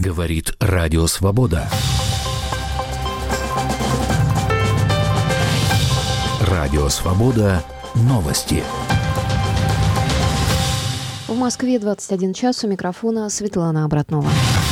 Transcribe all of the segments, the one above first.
Говорит Радио Свобода. Радио Свобода. Новости. В Москве 21 час. У микрофона Светлана Обратнова.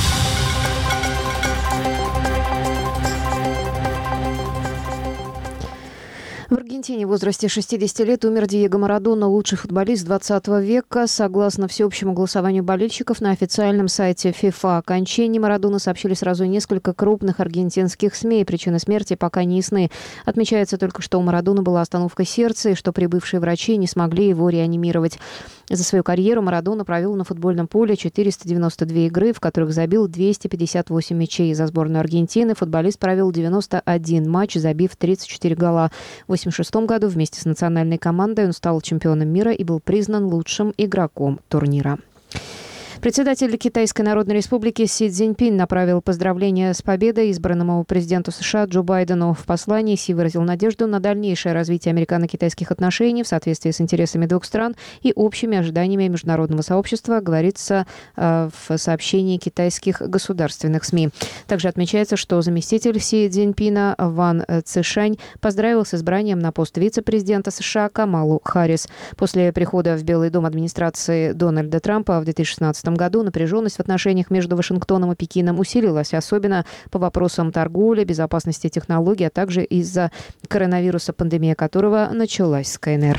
В Аргентине в возрасте 60 лет умер Диего Марадона, лучший футболист 20 века. Согласно всеобщему голосованию болельщиков на официальном сайте ФИФА, о кончании Марадона сообщили сразу несколько крупных аргентинских СМИ. Причины смерти пока не ясны. Отмечается только, что у Марадона была остановка сердца и что прибывшие врачи не смогли его реанимировать. За свою карьеру Марадона провел на футбольном поле 492 игры, в которых забил 258 мячей. За сборную Аргентины футболист провел 91 матч, забив 34 гола. В 1986 году вместе с национальной командой он стал чемпионом мира и был признан лучшим игроком турнира. Председатель Китайской Народной Республики Си Цзиньпин направил поздравления с победой избранному президенту США Джо Байдену. В послании Си выразил надежду на дальнейшее развитие американо-китайских отношений в соответствии с интересами двух стран и общими ожиданиями международного сообщества, говорится в сообщении китайских государственных СМИ. Также отмечается, что заместитель Си Цзиньпина Ван Цишань поздравил с избранием на пост вице-президента США Камалу Харрис. После прихода в Белый дом администрации Дональда Трампа в 2016 году напряженность в отношениях между Вашингтоном и Пекином усилилась, особенно по вопросам торговли, безопасности технологий, а также из-за коронавируса, пандемия которого началась с КНР.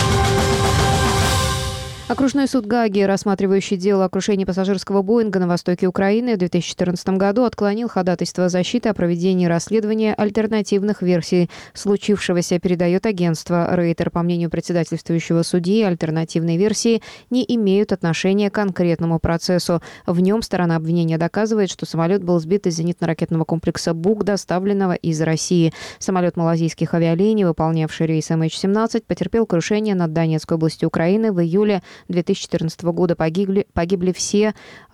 Окружной суд Гааги, рассматривающий дело о крушении пассажирского Боинга на востоке Украины в 2014 году, отклонил ходатайство защиты о проведении расследования альтернативных версий случившегося, передает агентство Рейтер. По мнению председательствующего судьи, альтернативные версии не имеют отношения к конкретному процессу. В нем сторона обвинения доказывает, что самолет был сбит из зенитно-ракетного комплекса «Бук», доставленного из России. Самолет малазийских авиалиний, выполнявший рейс MH17, потерпел крушение над Донецкой областью Украины в июле 2014 года. Погибли все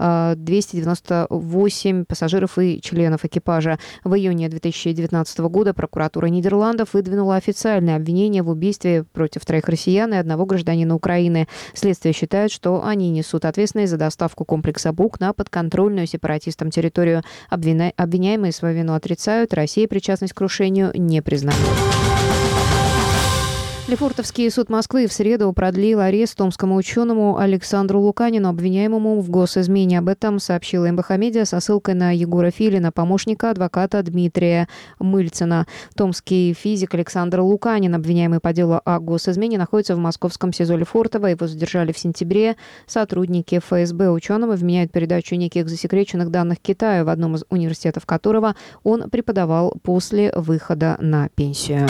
298 пассажиров и членов экипажа. В июне 2019 года прокуратура Нидерландов выдвинула официальное обвинение в убийстве против 3 россиян и 1 гражданина Украины. Следствие считает, что они несут ответственность за доставку комплекса «Бук» на подконтрольную сепаратистам территорию. Обвиняемые свою вину отрицают. Россия причастность к крушению не признает. Лефортовский суд Москвы в среду продлил арест томскому ученому Александру Луканину, обвиняемому в госизмене. Об этом сообщила МБХ Медиа со ссылкой на Егора Филина, помощника адвоката Дмитрия Мыльцина. Томский физик Александр Луканин, обвиняемый по делу о госизмене, находится в московском СИЗО Лефортово. Его задержали в сентябре. Сотрудники ФСБ ученого вменяют передачу неких засекреченных данных Китаю, в одном из университетов которого он преподавал после выхода на пенсию.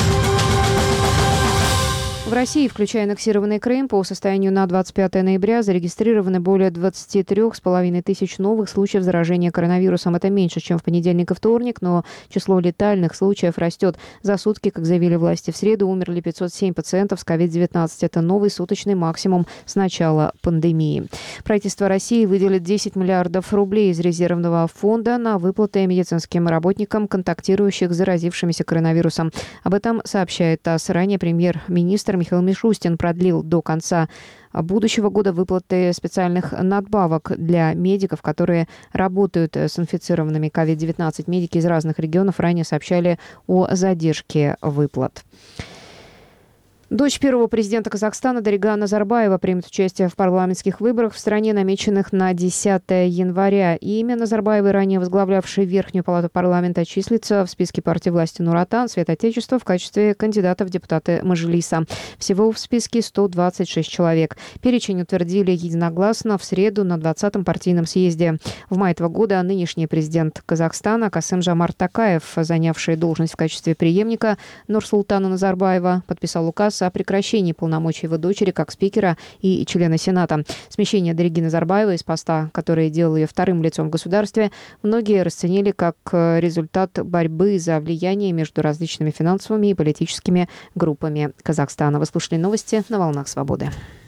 В России, включая аннексированный Крым, по состоянию на 25 ноября зарегистрированы более 23,5 тысяч новых случаев заражения коронавирусом. Это меньше, чем в понедельник и вторник, но число летальных случаев растет. За сутки, как заявили власти в среду, умерли 507 пациентов с COVID-19. Это новый суточный максимум с начала пандемии. Правительство России выделит 10 миллиардов рублей из резервного фонда на выплаты медицинским работникам, контактирующих с заразившимися коронавирусом. Об этом сообщает ТАСС. Ранее премьер-министр Михаил Мишустин продлил до конца будущего года выплаты специальных надбавок для медиков, которые работают с инфицированными COVID-19. Медики из разных регионов ранее сообщали о задержке выплат. Дочь первого президента Казахстана Дарига Назарбаева примет участие в парламентских выборах в стране, намеченных на 10 января. Имя Назарбаевой, ранее возглавлявшей Верхнюю палату парламента, числится в списке партии власти Нур-Отан, Свет Отечества, в качестве кандидата в депутаты Мажилиса. Всего в списке 126 человек. Перечень утвердили единогласно в среду на 20-м партийном съезде. В мае этого года нынешний президент Казахстана Касым-Жомарт Токаев, занявший должность в качестве преемника Нурсултана Назарбаева, подписал указ о прекращении полномочий его дочери как спикера и члена Сената. Смещение Дариги Назарбаевой из поста, который делал ее вторым лицом в государстве, многие расценили как результат борьбы за влияние между различными финансовыми и политическими группами Казахстана. Вы слушали новости на «Волнах Свободы».